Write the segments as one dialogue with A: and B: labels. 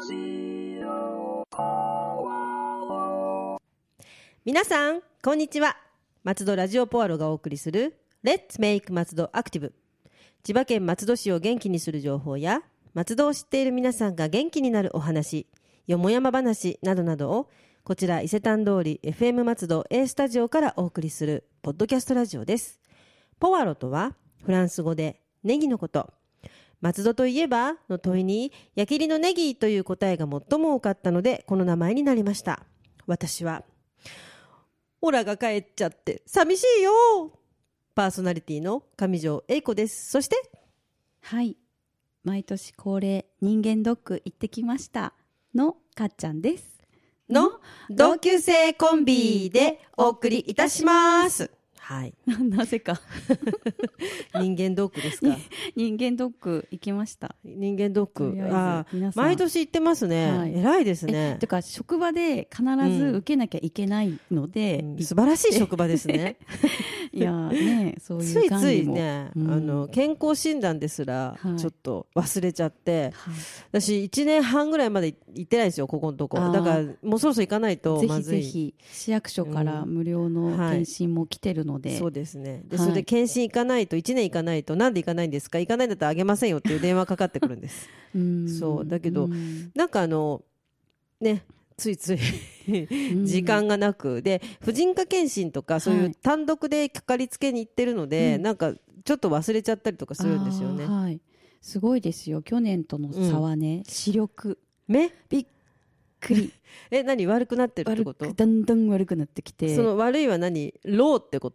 A: 皆さんこんにちは。松戸ラジオポアロがお送りする Let's Make 松戸アクティブ。千葉県松戸市を元気にする情報や松戸を知っている皆さんが元気になるお話、よもやま話などなどをこちら伊勢丹通り FM 松戸 A スタジオからお送りするポッドキャストラジオです。ポアロとはフランス語でネギのこと。松戸といえばの問いに矢切のネギという答えが最も多かったのでこの名前になりました。私はオラが帰っちゃって寂しいよ。パーソナリティの上条英子です。そして
B: はい、毎年恒例人間ドック行ってきましたのかっちゃんです
A: の同級生コンビでお送りいたします。はい。
B: なぜか
A: 人間ドックですか。
B: 人間ドック行きました。
A: 人間ドック、
B: 皆さん
A: 毎年行ってますね、はい、偉いですね。
B: てか職場で必ず受けなきゃいけないので、
A: 素晴らしい職場ですね
B: いやね、そういう感じも
A: ついついね、健康診断ですらちょっと忘れちゃって、はい、私1年半ぐらいまで行ってないんですよ、ここのとこ。だからもうそろそろ行かないとまずい。
B: ぜひぜひ市役所から無料の検診も来てるので、
A: そうですね。で、それで検診行かないと、1年行かないと、なんで行かないんですか、行かないんだったらあげませんよっていう電話かかってくるんですそうだけど、なんかね、ついつい時間がなくで、婦人科検診とかそういう単独でかかりつけに行ってるので、なんかちょっと忘れちゃったりとかするんですよね。
B: はい、すごいですよ、去年との差はね、視力
A: 目
B: びっくり
A: 何悪くなってるってこと？
B: だんだん悪くなってきて、
A: その悪いは何？ローってこと？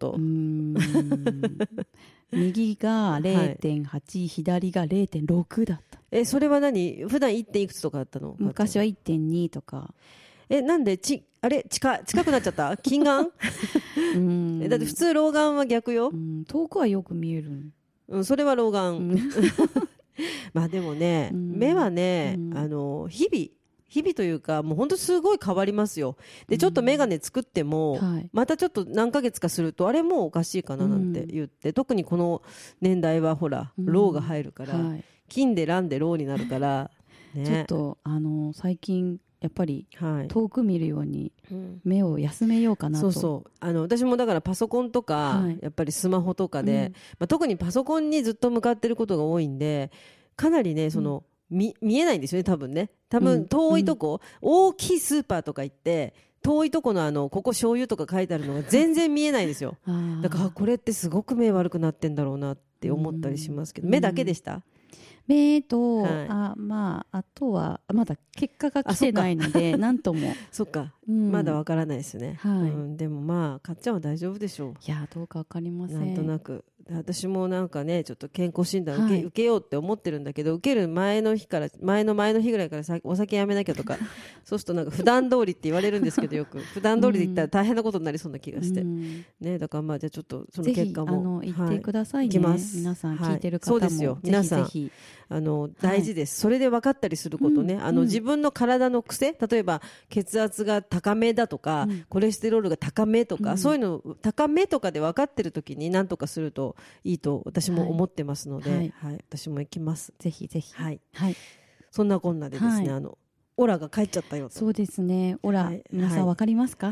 B: 右が 0.8、はい、左が 0.6 だった。
A: それは何？普段 1. いくつとかだったの？
B: 昔は 1.2 とか。
A: なんであれ近くなっちゃった近眼だって普通老眼は逆よ。
B: 遠くはよく見える、
A: それは老眼まあでもね、目はね、日々というかもう本当すごい変わりますよ。でちょっと眼鏡作っても、またちょっと何ヶ月かするとあれもうおかしいかななんて言って、特にこの年代はほら、老が入るから、金で乱で老になるから、ね、
B: ちょっと最近やっぱり遠く見るように目を休めようかなと、
A: そう私もだからパソコンとか、やっぱりスマホとかで、特にパソコンにずっと向かってることが多いんで、かなりね見えないんですよね、多分遠いとこ、大きいスーパーとか行って遠いとこのここ醤油とか書いてあるのが全然見えないんですよだからこれってすごく目悪くなってんだろうなって思ったりしますけど、目だけでした？
B: 目と、あとはまだ結果が来てないので何とも
A: そっか、まだわからないですね、でもまあかっちゃんは大丈夫でしょう。
B: いやどうかわかりません。
A: なんとなく私もなんかねちょっと健康診断受けようって思ってるんだけど、受ける前の日から前の日ぐらいからお酒やめなきゃとかそうするとなんか普段通りって言われるんですけど、よく普段通りで言ったら大変なことになりそうな気がして、ね、だからまあじゃあちょっとその結果も
B: ぜひ言ってくださいね、
A: 行きます。
B: 皆さん聞いてる方も、
A: そうですよ、皆さん大事です、それで分かったりすることね、自分の体の癖、例えば血圧が高めだとか、コレステロールが高めとか、そういうの高めとかで分かってる時に何とかするといいと私も思ってますので、私も行きます。
B: ぜひぜひ。
A: そんなこんなでですね、オラが帰っちゃったよと。
B: そうですね、オラ、皆さんわかりますか？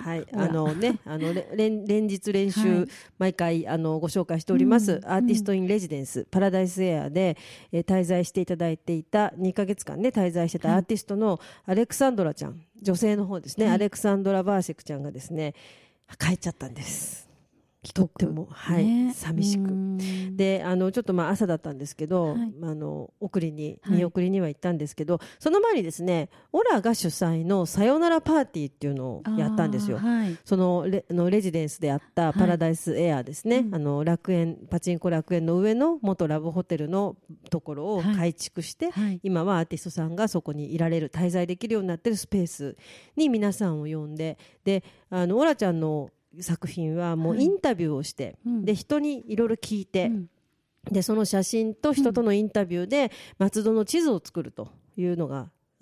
A: 連日練習、毎回ご紹介しております、アーティストインレジデンス、パラダイスエアで、滞在していただいていた2ヶ月間ね滞在してたアーティストのアレクサンドラちゃん、女性の方ですね、アレクサンドラ・バーセクちゃんがですね帰っちゃったんです。とっても、寂しくでちょっと朝だったんですけど、見送りには行ったんですけど、その前にですねオラが主催のさよならパーティーっていうのをやったんですよ。そのレジデンスであったパラダイスエアですね、パチンコ楽園の上の元ラブホテルのところを改築して、今はアーティストさんがそこにいられる、滞在できるようになってるスペースに皆さんを呼んで、でオラちゃんの作品はもうインタビューをして、で人にいろいろ聞いて、でその写真と人とのインタビューで松戸の地図を作るというのが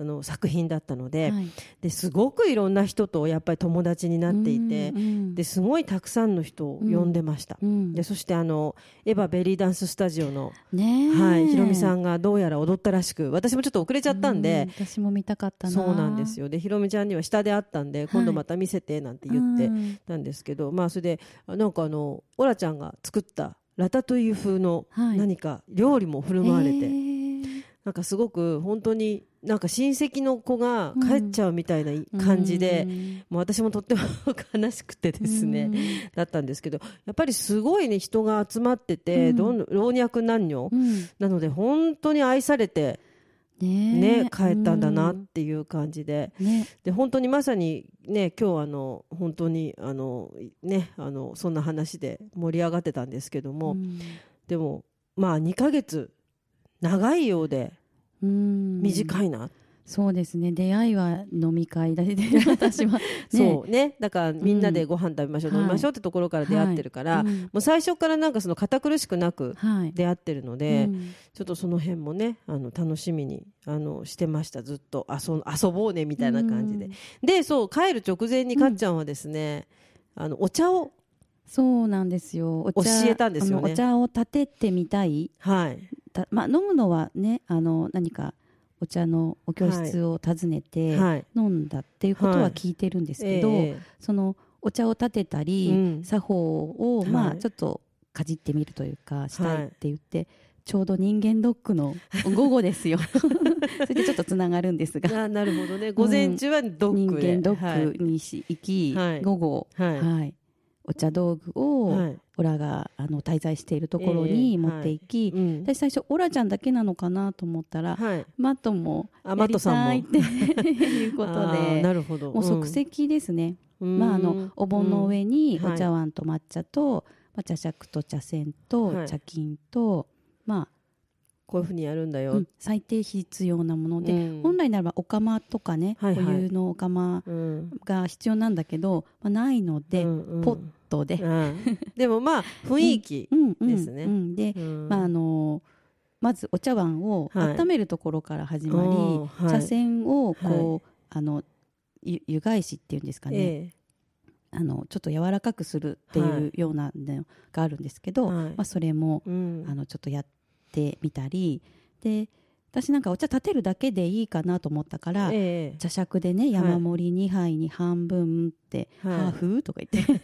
A: 作品だったので、
B: はい、
A: ですごくいろんな人とやっぱり友達になっていて、ですごいたくさんの人を呼んでました、でそしてエヴァベリーダンススタジオの、はい、ひろみさんがどうやら踊ったらしく、私もちょっと遅れちゃったんで、
B: 私も見たかったな。
A: そうなんですよ。でひろみちゃんには下であったんで、今度また見せてなんて言ってたんですけど、まあそれでなんかオラちゃんが作ったラタトゥイユ風の何か料理も振る舞われて、なんかすごく本当になんか親戚の子が帰っちゃうみたいな感じで、もう私もとっても悲しくてですね、だったんですけど、やっぱりすごいね人が集まってて、老若男女、なので本当に愛されてね、帰ったんだなっていう感じで、で本当にまさにね、今日本当にね、そんな話で盛り上がってたんですけども、でもまあ2ヶ月長いようで短いな。
B: そうですね、出会いは飲み会だしで私は、ね、
A: そうね、だからみんなでご飯食べましょう、飲みましょうってところから出会ってるから、もう最初からなんかその堅苦しくなく出会ってるので、ちょっとその辺もね楽しみにしてました。ずっと遊ぼうねみたいな感じで、でそう帰る直前にかっちゃんはですね、お茶を
B: そうなんですよ、
A: 教えたんですよね。
B: お茶を立ててみたい、
A: はい、
B: まあ、飲むのはね何かお茶のお教室を訪ねて飲んだっていうことは聞いてるんですけど、そのお茶を立てたり、作法をまあちょっとかじってみるというかしたいって言って、ちょうど人間ドックの午後ですよそれでちょっとつながるんですが
A: なるほどね、午前中はドックで、
B: 人間ドックに行き、午後、お茶道具をオラが滞在しているところに持っていき、私最初オラちゃんだけなのかなと思ったら、マットもやりたいっていうことで、
A: なるほど、
B: もう即席ですね、まあ、お盆の上にお茶碗と抹茶と、茶杓と茶筅と茶巾と、まあ
A: こういうふうにやるんだよ、
B: 最低必要なもので、本来ならばお釜とかね、お湯のお釜が必要なんだけど、ないので、ポットで、
A: でもまあ雰囲気ですね。
B: で、まずお茶碗を温めるところから始まり、茶筅をこう湯返しっていうんですかね、ちょっと柔らかくするっていうようなのがあるんですけど、それもちょっとやってみたりで、私なんかお茶立てるだけでいいかなと思ったから、茶杓でね、山盛り2杯に半分って、ハーフとか言って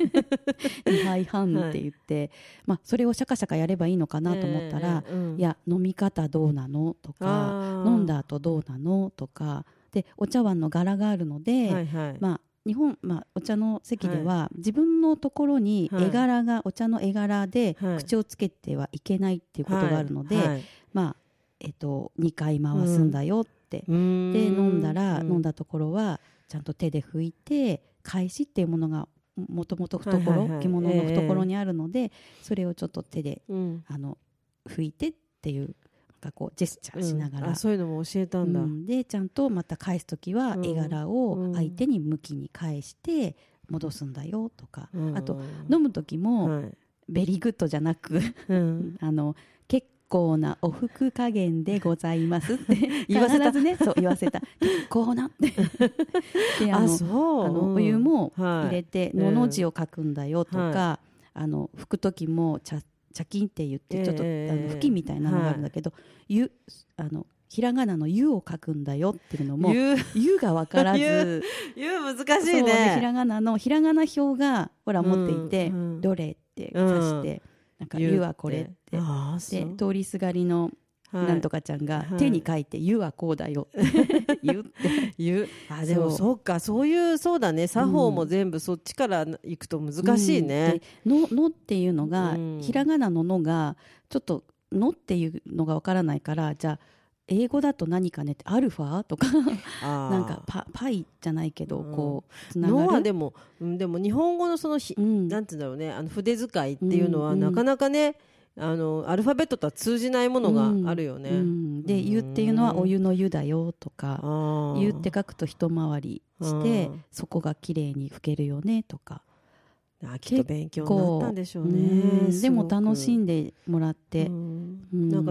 B: 2杯半って言って、それをシャカシャカやればいいのかなと思ったら、いや飲み方どうなのとか、飲んだ後どうなのとかで、お茶碗の柄があるので、日本、お茶の席では、自分のところに絵柄が、お茶の絵柄で口をつけてはいけないっていうことがあるので、2回回すんだよって、で飲んだところはちゃんと手で拭いて、返しっていうものがもともと懐、着物の懐にあるので、それをちょっと手で、拭いてっていう、こうジェスチャーしながら、
A: そういうのも教えたんだ、
B: でちゃんとまた返すときは絵柄を相手に向きに返して戻すんだよとか、あと飲むときも、ベリーグッドじゃなく結構なお服加減でございますって
A: 言わせた、
B: 必ずね、そう言わせた結構なってでお湯も入れて、のの字を書くんだよとか、拭くときも茶巾って言ってちょっと布巾みたいなのがあるんだけど、ひらがなの湯を書くんだよっていうのも、湯が分からず
A: 湯難しいね。
B: ひらがな表がほら持っていて、どれって指して、なんか湯はこれって、で通りすがりのなんとかちゃんが手に書いて、湯はこうだよ湯って
A: でもそうか、そうだね、作法も全部そっちから行くと難しいね。
B: のっていうのが、ひらがなののがちょっとのっていうのがわからないから、じゃあ英語だと何かねって、アルファとかなんかパイじゃないけど、こうつながるのは
A: でも日本語のそのなんていうんだろうね、筆遣いっていうのはなかなかね、アルファベットとは通じないものがあるよね、
B: で湯っていうのはお湯の湯だよとか、湯って書くと一回りしてそこがきれいに拭けるよねとか、
A: きっと勉強になったんでしょうね。
B: でも楽しんでもらって、
A: なんか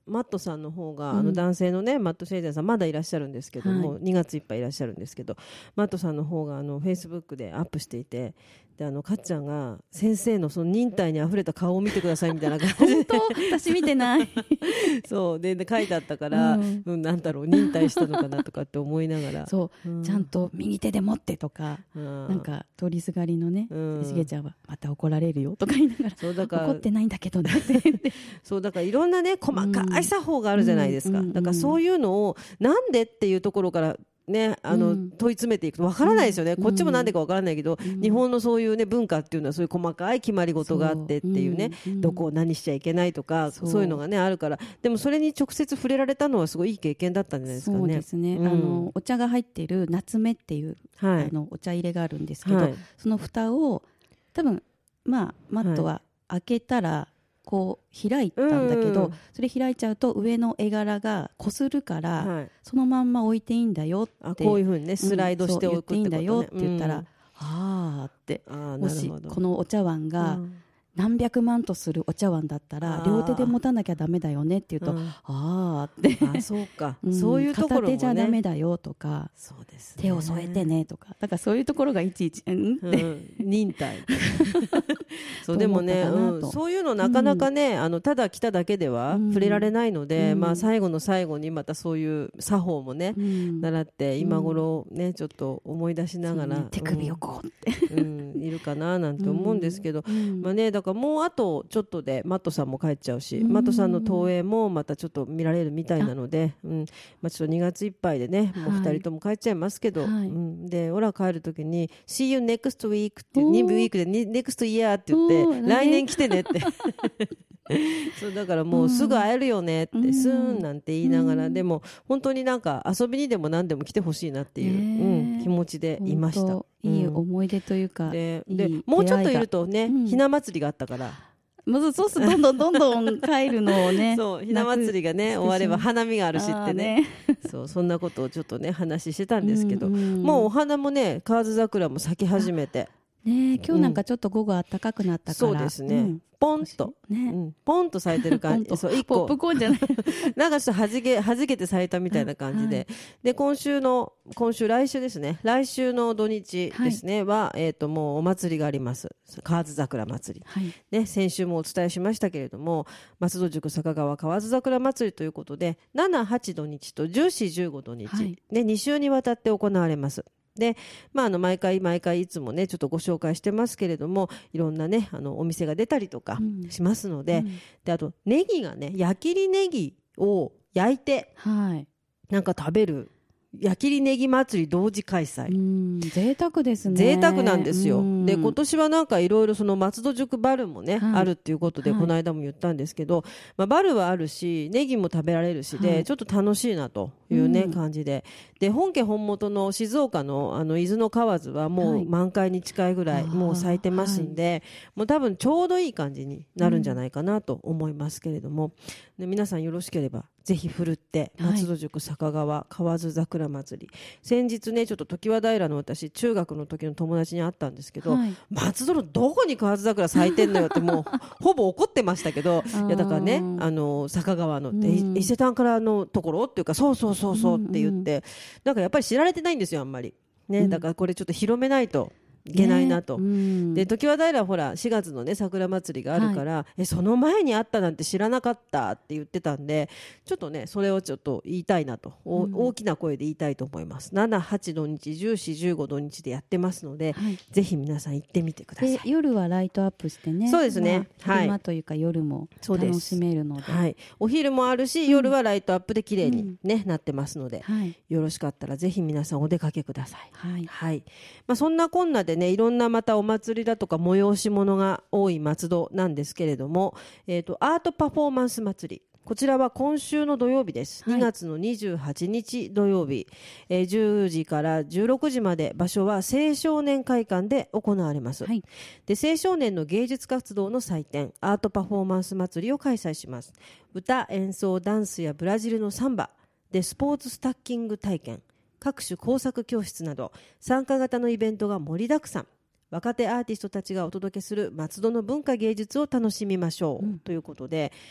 A: マットさんの方が、男性のねマット・シェイデンさんまだいらっしゃるんですけども、2月いっぱいいらっしゃるんですけど、マットさんの方がフェイスブックでアップしていて、でかっちゃんが先生のその忍耐にあふれた顔を見てくださいみたいな感じで
B: 本当私見てない
A: そうで書いてあったから、なんだろう忍耐したのかなとかって思いながら
B: そう、ちゃんと右手で持ってとか、なんか通りすがりのね、しげちゃんはまた怒られるよとか言いながら、そうだから怒ってないんだけどねって言って
A: そうだからいろんなね細かい作法があるじゃないですか、だからそういうのをなんでっていうところからね、問い詰めていくと分からないですよね、こっちもなんでか分からないけど、日本のそういう、ね、文化っていうのはそういう細かい決まり事があってっていうね、どこを何しちゃいけないとかそういうのが、ね、あるから、でもそれに直接触れられたのはすごいいい経験だったんじゃないですかね。
B: そうですね、お茶が入っている夏目っていう、お茶入れがあるんですけど、その蓋を多分、マットは開けたらこう開いたんだけど、それ開いちゃうと上の絵柄がこするから、そのまんま置いていいんだよって、
A: こういうふうにねスライドしておくってことね、
B: 言っていいんだよって言ったら、あーって、もしこのお茶碗が何百万とするお茶碗だったら両手で持たなきゃダメだよねって言うと、あーって
A: そうか、そういうところもね、
B: 片手じゃダメだよとか、
A: そうですね、
B: 手を添えてねとか、だからそういうところがいちいち
A: 忍耐そうでもね、そういうのなかなかね、ただ来ただけでは触れられないので、最後の最後にまたそういう作法もね、習って今頃ねちょっと思い出しながら、
B: 手首をこうって
A: いるかななんて思うんですけど、だからもうあとちょっとでマットさんも帰っちゃうし、マットさんの投影もまたちょっと見られるみたいなので、ちょっと2月いっぱいでね、もう2人とも帰っちゃいますけど、でオラ帰る時に See you next week って2ウィークで next year って言って、来年来てねってそうだからもうすぐ会えるよねって、スーンなんて言いながら、でも本当になんか遊びにでも何でも来てほしいなっていう、気持ちでいました。
B: いい思い出というか、
A: でもうちょっといるとね、ひな祭りがあったから、
B: そうするとどんどん帰るのをね
A: そうひな祭りがね終われば花見があるしってねそんなことをちょっとね話してたんですけど、もうお花もね河津桜も咲き始めて
B: ね、今日なんかちょっと午後暖かくなったから、
A: そうですね、ポンと、ポンと咲いてる感じそう1個
B: ポップコーンじゃない
A: なんかちょっとはじけて咲いたみたいな感じで、で来週ですね、来週の土日ですね、はもうお祭りがあります、河津桜祭り、ね、先週もお伝えしましたけれども、松戸塾坂川河津桜祭りということで7、8土日と14、15土日、2週にわたって行われます。で毎回いつもねちょっとご紹介してますけれども、いろんなねお店が出たりとかしますので、であとネギがね、矢切ネギを焼いて、なんか食べる矢切ネギ祭り同時開催、
B: 贅沢ですね。
A: 贅沢なんですよ。で今年はなんかいろいろその松戸塾バルもね、あるっていうことで、この間も言ったんですけど、バルはあるしネギも食べられるしで、ちょっと楽しいなというね、感じで、本家本元の静岡の伊豆の河津はもう満開に近いぐらいもう咲いてますんで、もう多分ちょうどいい感じになるんじゃないかなと思いますけれども、で皆さんよろしければぜひふるって松戸塾坂川河津桜祭り、先日ねちょっと常盤平の私中学の時の友達に会ったんですけど、松戸のどこに河津桜咲いてんのよってもうほぼ怒ってましたけどいやだからね坂川の伊勢丹からのところっていうか、そうって言って、なんかやっぱり知られてないんですよあんまりね、だからこれちょっと広めないといけないなと、で常盤平ほら4月のね桜祭りがあるから、その前にあったなんて知らなかったって言ってたんで、ちょっとねそれをちょっと言いたいなと、大きな声で言いたいと思います。7、8土日14、15土日でやってますので、ぜひ皆さん行ってみてください。
B: 夜はライトアップしてね、
A: そうですね、
B: 昼間というか夜も楽しめるので、
A: お昼もあるし、夜はライトアップで綺麗に、なってますので、よろしかったらぜひ皆さんお出かけください。そんなこんなでね、いろんなまたお祭りだとか催し物が多い松戸なんですけれども、アートパフォーマンス祭り、こちらは今週の土曜日です、2月の28日土曜日、10時から16時まで、場所は青少年会館で行われます、で青少年の芸術活動の祭典、アートパフォーマンス祭りを開催します。歌、演奏、ダンスやブラジルのサンバでスポーツスタッキング体験、各種工作教室など参加型のイベントが盛りだくさん、若手アーティストたちがお届けする松戸の文化芸術を楽しみましょう、ということで、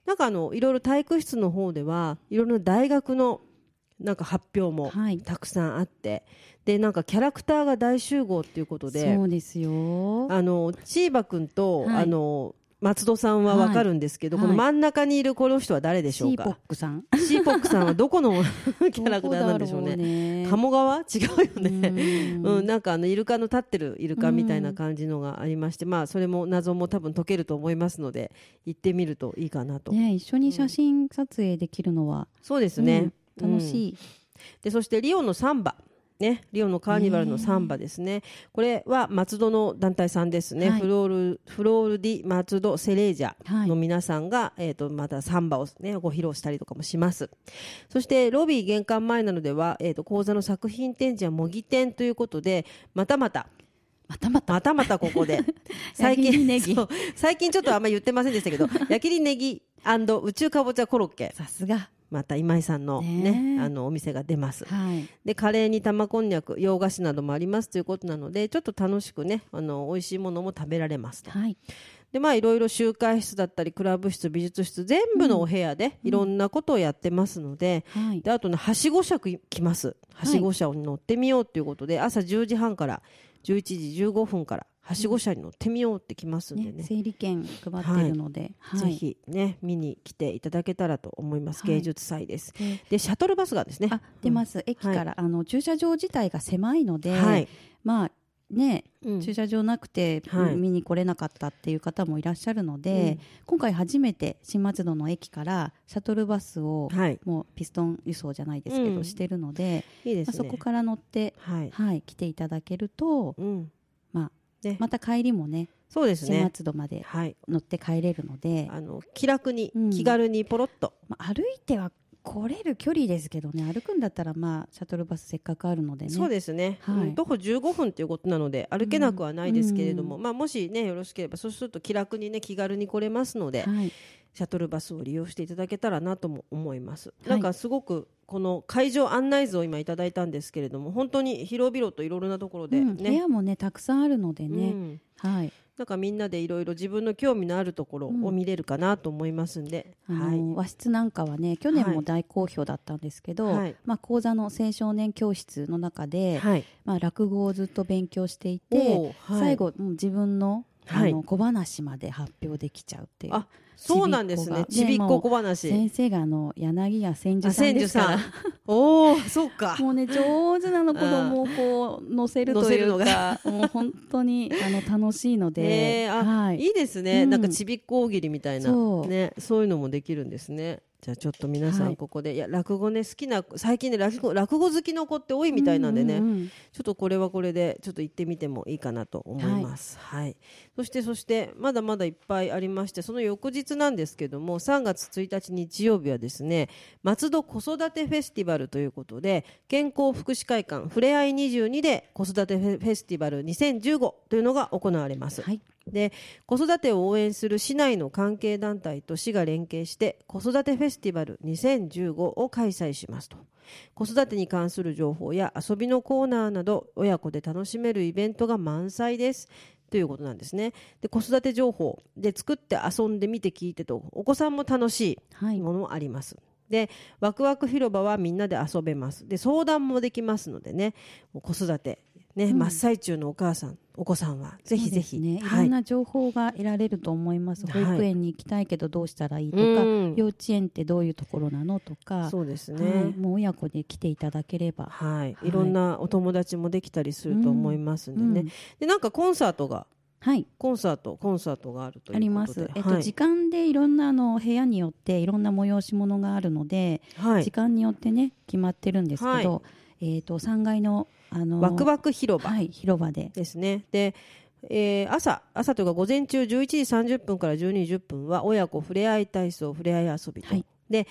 A: なんかいろいろ体育室の方ではいろいろな大学のなんか発表もたくさんあって、はい、でなんかキャラクターが大集合っていうことで、
B: そうですよ、
A: チーバくんと、
B: はい、
A: 松戸さんは分かるんですけど、はい、この真ん中にいるこの人は誰でしょうか。
B: シーポックさん
A: シーポックさんはどこのキャラクターなんでしょうね。鴨川違うよねうん、なんかイルカの立ってるイルカみたいな感じのがありまして、まあそれも謎も多分解けると思いますので行ってみるといいかなと、
B: ね、一緒に写真撮影できるのは、
A: そうですね、
B: 楽しい、
A: でそしてリオのサンバね、リオのカーニバルのサンバですね。これは松戸の団体さんですね、はい、フロールディ松戸セレージャの皆さんが、またサンバを、ね、ご披露したりとかもします。そしてロビー玄関前などでは、講座の作品展示や模擬展ということでまたまたここで最近ちょっとあんまり言ってませんでしたけど焼きりネギ&宇宙かぼちゃコロッケ、
B: さすが
A: また今井さんの、ね、お店が出ます、はい、でカレーに玉こんにゃく洋菓子などもありますということなのでちょっと楽しくね美味しいものも食べられますと、はい、でまあいろいろ集会室だったりクラブ室美術室全部のお部屋でいろんなことをやってますので、であとねはしご車来ます。はしご車に乗ってみようということで、朝10時半から11時15分からはしご車に乗ってみようってきますんでね、
B: 整理券配ってるので、
A: ぜひね見に来ていただけたらと思います。芸術祭です、でシャトルバスがですね
B: 出ます、駅から、駐車場自体が狭いので、まあね、駐車場なくて見に来れなかったっていう方もいらっしゃるので、今回初めて新松戸の駅からシャトルバスを、もうピストン輸送じゃないですけど、してるので、いいですね、そこから乗って、来ていただけると、また帰りもね、
A: そうですね、
B: 新松戸まで乗って帰れるので、
A: 気楽に、気軽にポロッと、
B: 歩いては来れる距離ですけどね、歩くんだったらシャトルバスせっかくあるのでね。
A: そうですね、徒歩15分ということなので歩けなくはないですけれども、もしねよろしければそうすると気楽にね気軽に来れますので、シャトルバスを利用していただけたらなとも思います。なんかすごくこの会場案内図を今いただいたんですけれども、本当に広々といろいろなところで、
B: 部屋もねたくさんあるのでね、
A: なんかみんなでいろいろ自分の興味のあるところを見れるかなと思いますんで、
B: 和室なんかはね去年も大好評だったんですけど、講座の青少年教室の中で、落語をずっと勉強していて、最後自分の小話まで発表できちゃうっていう。
A: そうなんですね、ちびっこ小話。
B: 先生が柳家千住さんですから
A: おー、そうか。
B: もうね上手なの、子供をこう乗せるというか、もう本当に楽しいので、
A: いいですね、なんかちびっこ大喜利みたいな、ね、そういうのもできるんですね。じゃあちょっと皆さんここで、いや落語ね好きな、最近ね落語好きの子って多いみたいなんでね、ちょっとこれはこれでちょっと行ってみてもいいかなと思います。そしてまだまだいっぱいありまして、その翌日なんですけども3月1日日曜日はですね、松戸子育てフェスティバルということで、健康福祉会館ふれあい22で子育てフェスティバル2015というのが行われます。で子育てを応援する市内の関係団体と市が連携して子育てフェスティバル2015を開催しますと。子育てに関する情報や遊びのコーナーなど親子で楽しめるイベントが満載ですということなんですね。で子育て情報で作って遊んでみて聞いてと、お子さんも楽しいものもあります。でワクワク広場はみんなで遊べます。で相談もできますのでね、子育て真っ最中のお子さんはぜひぜひ、
B: いろんな情報が得られると思います。保育園に行きたいけどどうしたらいいとか、幼稚園ってどういうところなのとか、
A: そうですね、
B: もう親子で来ていただければ、
A: いろんなお友達もできたりすると思いますんでね、でなんかコンサートがコンサートがあるということで
B: あります。時間でいろんな部屋によっていろんな催し物があるので、時間によってね決まってるんですけど、3階の
A: ワクワク広場、
B: 広場で
A: ですね。で、朝というか午前中11時30分から12時10分は親子ふれあい体操ふれあい遊びと、で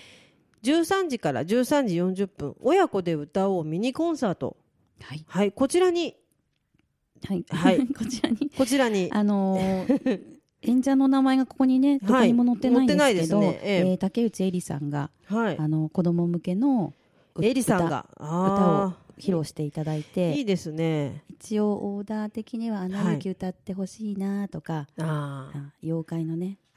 A: 13時から13時40分親子で歌おうミニコンサート、こちらにこちらに
B: 演者の名前がここにねどこにも載ってないんですけど、竹内絵里さんが、子供向けの
A: 絵里さんが
B: 歌を披露していただいて、
A: いいですね。
B: 一応オーダー的にはアナ雪歌ってほしいなとか、妖怪のね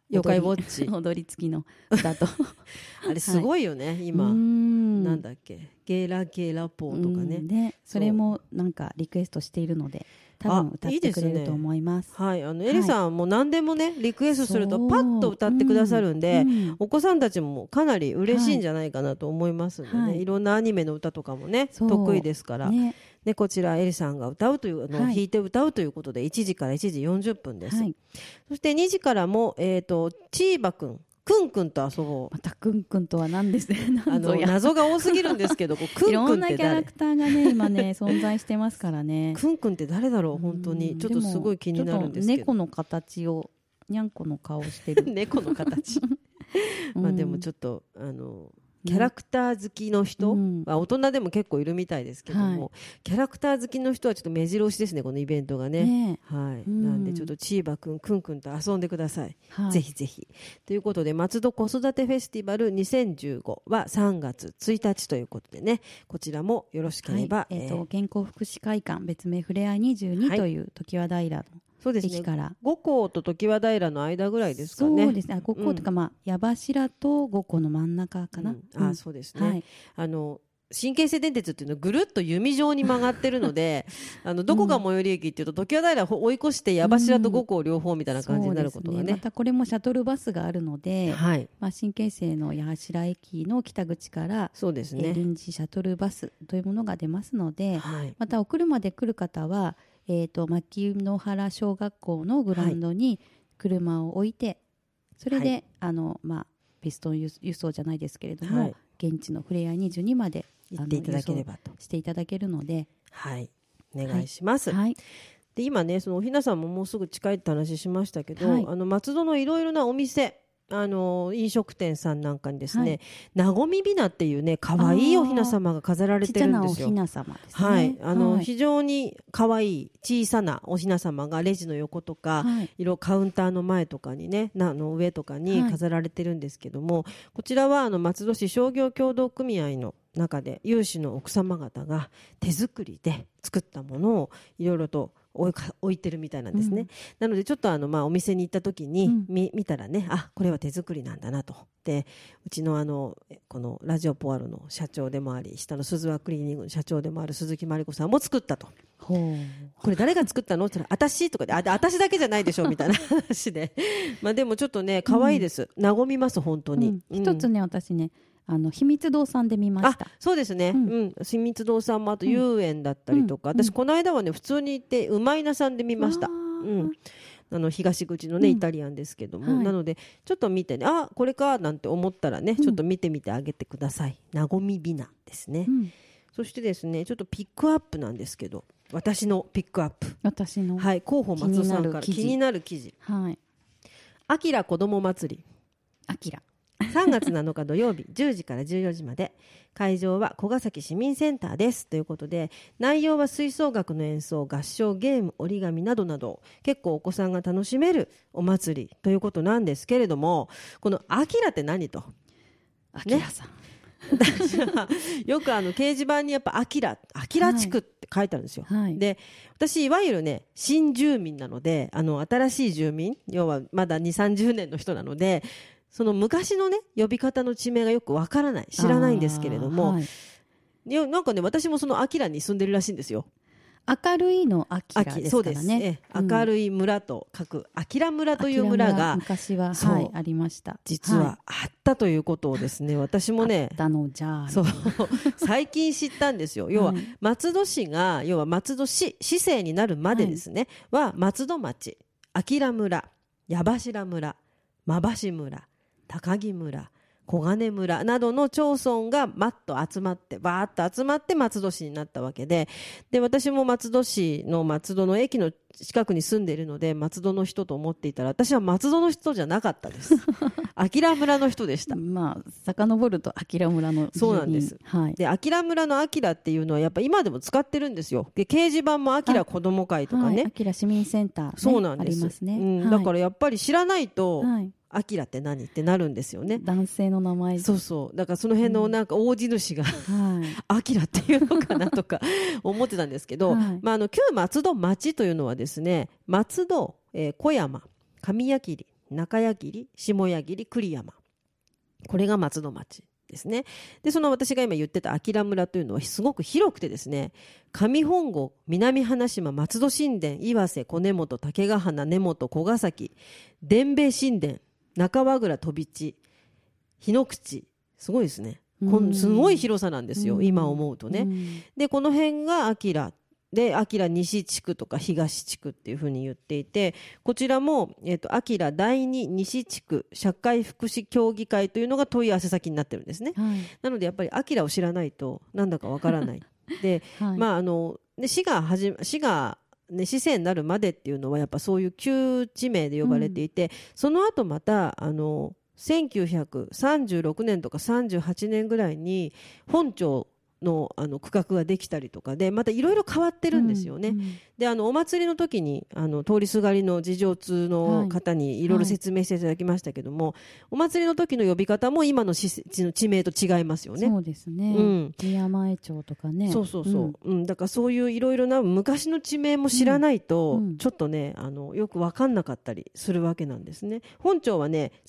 A: 妖怪ウォッチ
B: 踊り付きの歌と
A: あれすごいよね、はい、今なんだっけゲラゲラポーとかね、
B: でそれもなんかリクエストしているので多分歌ってくれると思います。
A: はい、エリさんも何でもねリクエストするとパッと歌ってくださるんで、お子さんたちもかなり嬉しいんじゃないかなと思いますのでね、はい、いろんなアニメの歌とかもね得意ですから、ね、でこちらエリさんが歌うというのを弾いて歌うということで1時から1時40分です、はい、そして2時からも、チーバくんくんくんと遊ぼう。
B: またくんくんとは何ですね。
A: 謎が多すぎるんですけど、くんくんって誰？
B: いろんなキャラクターがね今ね存在してますからね。
A: くんくんって誰だろう本当にちょっとすごい気になるんですけど。
B: 猫の形をにゃんこの顔してる。
A: 猫の形。まあでもちょっとキャラクター好きの人は大人でも結構いるみたいですけども、キャラクター好きの人はちょっと目白押しですねこのイベントがね、はい、なんでちょっとチーバくんくんくんと遊んでください、ぜひぜひということで松戸子育てフェスティバル2015は3月1日ということでね、こちらもよろしければ、
B: 健康福祉会館別名ふれあい22という常盤平の
A: そうですね、五校と常盤平の間ぐらいですかね。
B: そうですね、五校というか、矢柱と五校の真ん中かな、
A: そうですね、はい、新京成電鉄っていうのはぐるっと弓状に曲がってるのでどこが最寄り駅っていうと常盤平を追い越して矢柱と五校両方みたいな感じになることが ね、
B: またこれもシャトルバスがあるので、はい、新京成の矢柱駅の北口からそうですね、臨時シャトルバスというものが出ますので、はい、またお車で来る方は牧之原小学校のグラウンドに車を置いて、それで、はい、ピストン輸送じゃないですけれども、はい、現地のふれあい22まで
A: 行っていただければと
B: していただけるので、
A: はい、お願いします、
B: はいはい、
A: で今ねそのおひなさんももうすぐ近いって話しましたけど、はい、松戸のいろいろなお店飲食店さんなんかにですね、はい、なごみびなっていうね可愛いおひな様が飾られてるんですよ。
B: ちっちゃなおひな様ですね。
A: はい、非常に可愛い小さなおひな様がレジの横とか、はい、カウンターの前とかにね上とかに飾られてるんですけども、はい、こちらは松戸市商業協同組合の中で有志の奥様方が手作りで作ったものをいろいろと置いてるみたいなんですね、なのでちょっとお店に行った時に、見たらね、これは手作りなんだなと。でうちのこのラジオポアロの社長でもあり下の鈴輪クリーニングの社長でもある鈴木真理子さんも作ったと。これ誰が作ったのって言ったら私とかで私だけじゃないでしょみたいな話ででもちょっとね可愛いです、和みます本当に、
B: 一つね私ね秘密堂さんで見ました。
A: そうですね、秘密堂さんもあと遊園だったりとか、私この間はね普通に行ってうまいなさんで見ました。東口のねイタリアンですけども、なのでちょっと見てねこれかなんて思ったらね、ちょっと見てみてあげてください。なごみびなですね、そしてですねちょっとピックアップなんですけど、私のピックアップ、
B: 私の
A: はい、広報松尾さんから気になる記事、あきら子ども祭り、
B: あきら
A: 3月7日土曜日10時から14時まで、会場は小ヶ崎市民センターですということで、内容は吹奏楽の演奏、合唱、ゲーム、折り紙などなど結構お子さんが楽しめるお祭りということなんですけれども、このあきらって何と、
B: あきらさん、
A: よく掲示板にやっぱあきら地区って書いてあるんですよ、はい、で私いわゆるね新住民なので新しい住民、要はまだ 2,30 年の人なので、その昔のね呼び方の地名がよくわからない、知らないんですけれども、はい、なんかね私もそのあきらに住んでるらしいんですよ。
B: 明るいのあきらですからね。
A: そうです、明るい村と書くあきら村という村が
B: 昔は、ありました。
A: 実はあったということをですね、私もね
B: あったのじゃあ
A: そう最近知ったんですよ。要は松戸市が松戸市政になるまでですね、は松戸町、あきら村、矢柱村、馬橋村、高木村、小金村などの町村がバーッと集まって松戸市になったわけで、私も松戸市の松戸の駅の近くに住んでいるので松戸の人と思っていたら、私は松戸の人じゃなかったです。あきら村の人でした。
B: 遡るとあきら村の
A: そうなんです、はい、であきら村のあきらっていうのはやっぱ今でも使ってるんですよ。で掲示板もあきら子ども会とかね、
B: あきら市民センター、
A: そうなんです、
B: ありますね、
A: だからやっぱり知らないと、あきらって何ってなるんですよね。
B: 男性の名前。
A: そうだからその辺のなんか大地主があきらっていうのかなとか思ってたんですけど、旧松戸町というのはですね、松戸、小山、上矢切、 中矢切、下矢切、栗山、これが松戸町ですね。でその私が今言ってた明村というのはすごく広くてですね、上本郷、南花島、松戸新田、岩瀬、小根本、竹ヶ花、根本、小ヶ崎、伝兵衛新田、中和倉、飛地、日の口、すごいですね。すごい広さなんですよ、今思うとね。でこの辺が明で、明西地区とか東地区っていうふうに言っていて、こちらも、明第二西地区社会福祉協議会というのが問い合わせ先になってるんですね、はい、なのでやっぱり明を知らないとなんだかわからないで、はい、市がね、市政になるまでっていうのはやっぱそういう旧地名で呼ばれていて、その後また1936年とか38年ぐらいに本町の区画ができたりとかでまたいろいろ変わってるんですよね、でお祭りの時に通りすがりの事情通の方にいろいろ説明していただきましたけども、お祭りの時の呼び方も今の地名と違いますよね。
B: そうですね、宮前町とかね、
A: そう、だからそういういろいろな昔の地名も知らないと、ちょっとねよく分かんなかったりするわけなんですね。本町はね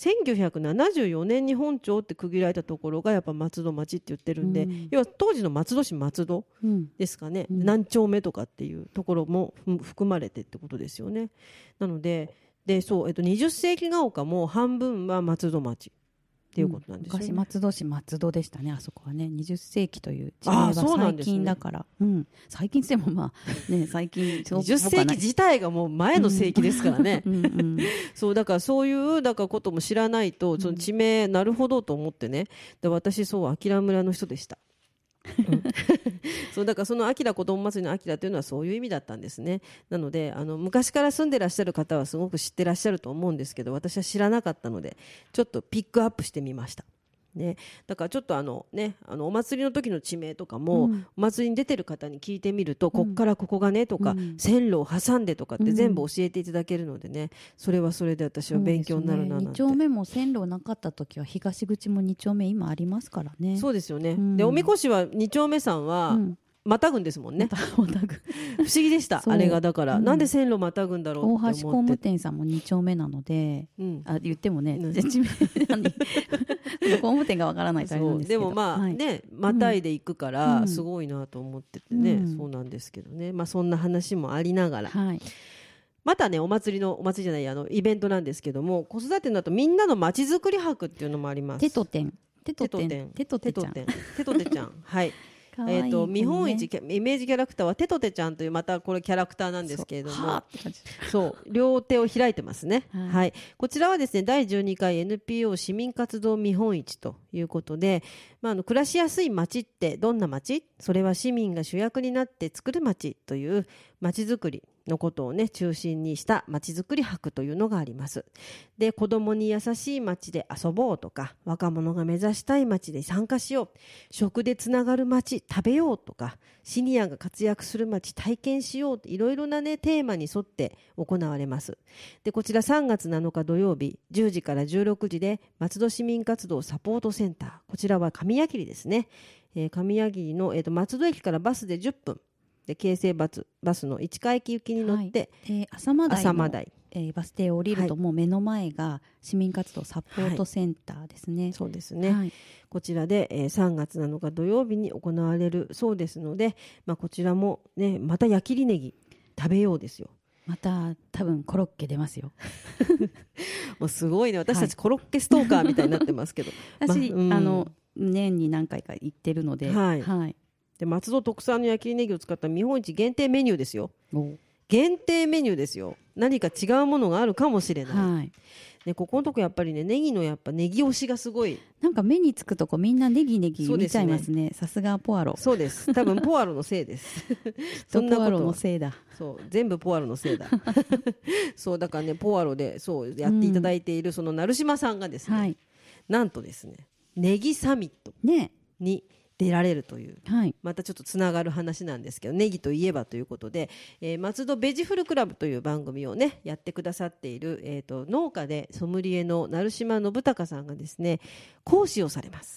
A: 1974年に本町って区切られたところがやっぱ松戸町って言ってるんで、要は当時の松戸市松戸ですかね、何丁目とかっていうところも含まれてってことですよね。なのでそう、20世紀が丘も半分は松戸町っていうことなんですよね。
B: 昔松戸市松戸でしたね、あそこはね。20世紀という地名は最近だから、最近でもまあね、最近
A: 20世紀自体がもう前の世紀ですからね。そうだからそういうことも知らないと、その地名なるほどと思ってね。で私そう明村の人でした。そうだからその明子ども祭りの明というのはそういう意味だったんですね。なので昔から住んでらっしゃる方はすごく知ってらっしゃると思うんですけど、私は知らなかったのでちょっとピックアップしてみましたね。だからちょっとお祭りの時の地名とかも、お祭りに出てる方に聞いてみると、こっからここがねとか、線路を挟んでとかって全部教えていただけるのでね、それはそれで私は勉強になるななんて。
B: 2丁目も線路なかった時は東口も2丁目今ありますからね。
A: そうですよね、でおみこしは2丁目さんは、またぐんですもんね。不思議でしたあれが。だから、なんで線路またぐんだろうって思って。
B: 大橋工務店さんも2丁目なので、言ってもね、地名工務店がわからないとあれなんですけど、
A: でもまあね、またいでいくからすごいなと思っててね、そうなんですけどね、まあそんな話もありながら、またねお祭りじゃないイベントなんですけども、子育てだとみんなのまちづくり博っていうのもあります。
B: テトテち
A: ゃんはい見本市イメージキャラクターはテトテちゃんというまたこれキャラクターなんですけれども、そう両手を開いてますね、はい、こちらはですね第12回 NPO 市民活動見本市ということで、暮らしやすい街ってどんな街？それは市民が主役になって作る街という街づくりのことをね中心にした街づくり博というのがあります。で子どもに優しい街で遊ぼうとか、若者が目指したい街で参加しよう、食でつながる街食べようとか、シニアが活躍する街体験しよう、いろいろなねテーマに沿って行われます。でこちら3月7日土曜日10時から16時で松戸市民活動サポートセンター、こちらは上矢切ですね、上矢切の、松戸駅からバスで10分で京成バスの市川駅行きに乗って、
B: 朝間台バス停を降りるともう目の前が市民活動サポートセンターですね、
A: そうですね、こちらで、3月7日土曜日に行われるそうですので、こちらもねまた矢切ネギ食べようですよ。
B: また多分コロッケ出ますよ
A: もうすごいね、私たちコロッケストーカーみたいになってますけど
B: 私、年に何回か行ってるので、
A: で松戸特産の焼きネギを使った見本市限定メニューですよ。限定メニューですよ。何か違うものがあるかもしれない、でここのとこやっぱりねネギのやっぱネギ推しがすごい、
B: なんか目につくとこみんなネギ見ちゃいますね。さすがポアロ。
A: そうです、多分ポアロのせいです
B: そんなことポアロのせいだ。
A: そう全部ポアロのせいだそうだからねポアロでそうやっていただいているその成島さんがですね、なんとですねネギサミットに出られるという、またちょっとつながる話なんですけど、ネギといえばということで、松戸ベジフルクラブという番組をねやってくださっている、農家でソムリエの成島信孝さんがですね講師をされます。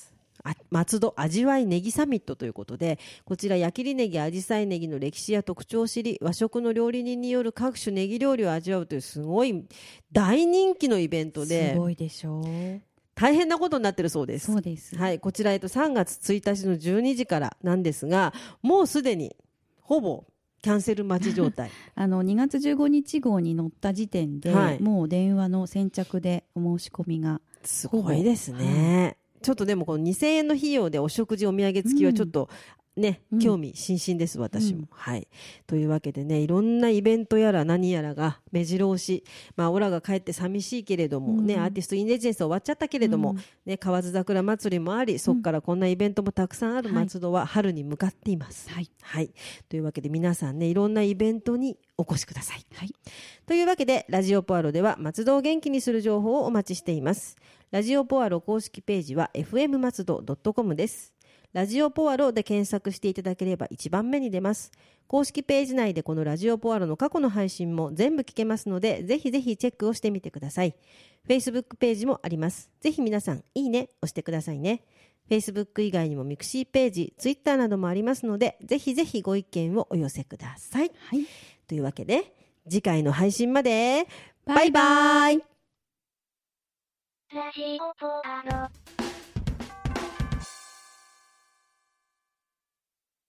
A: 松戸味わいネギサミットということで、こちら矢切ネギ、あじさいネギの歴史や特徴を知り、和食の料理人による各種ネギ料理を味わうというすごい大人気のイベントで、
B: すごいでしょう。
A: 大変なことになってるそうです。
B: そうです。
A: はい、こちら、3月1日の12時からなんですが、もうすでにほぼキャンセル待ち状態
B: 2月15日号に載った時点で、はい、もう電話の先着でお申し込みが
A: すごいですね、はい、ちょっとでもこの2000円の費用でお食事お土産付きはちょっと、ね、興味津々です私も、はい。というわけでね、いろんなイベントやら何やらが目白押し、オラが帰って寂しいけれども、ね、アーティストインレジデンス終わっちゃったけれども、ね、河津桜祭りもあり、そこからこんなイベントもたくさんある松戸は春に向かっています、はいはい、というわけで皆さんね、いろんなイベントにお越しください、はい、というわけでラジオポアロでは松戸を元気にする情報をお待ちしています。ラジオポアロ公式ページは fm 松戸 .com です。ラジオポアロで検索していただければ一番目に出ます。公式ページ内でこのラジオポアロの過去の配信も全部聞けますので、ぜひぜひチェックをしてみてください。Facebook ページもあります。ぜひ皆さんいいね押してくださいね。Facebook 以外にもミクシーページ、Twitter などもありますので、ぜひぜひご意見をお寄せください。はい、というわけで次回の配信までバイバイ。ラジオポアロ。